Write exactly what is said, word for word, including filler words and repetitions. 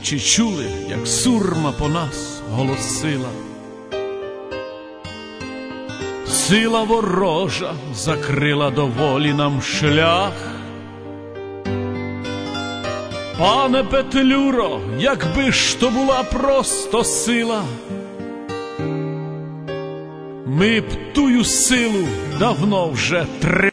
чи чули, як сурма по нас голосила? Сила ворожа закрила доволі нам шлях. Пане Петлюро, якби ж то була просто сила, ми б тую силу давно вже тримали.